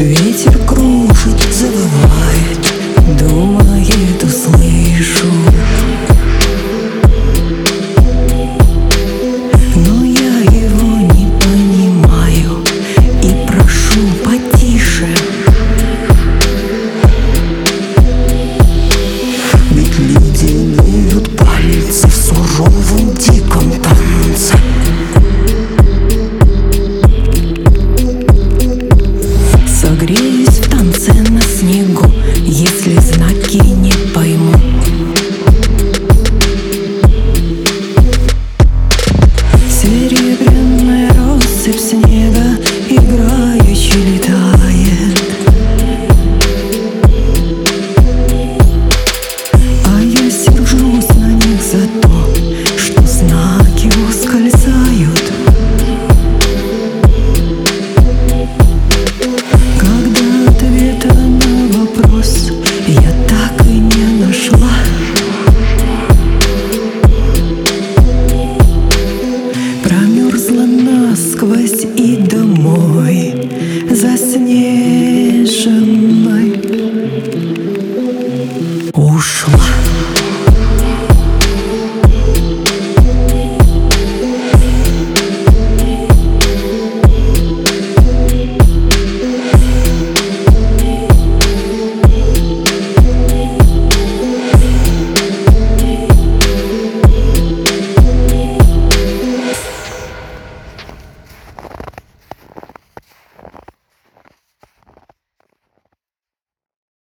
Ветер кружит, завывает, думает, услышу. Но я его не понимаю и прошу потише. Ведь леденеют пальцы в суровом диком танце. Согреюсь в танце на снегу, если знаки не пойму. Серебряная россыпь снега играючи летает, а я сержусь на них за то, что знаки ускользают. Когда ответа на вопрос я так и не нашла, промерзла насквозь и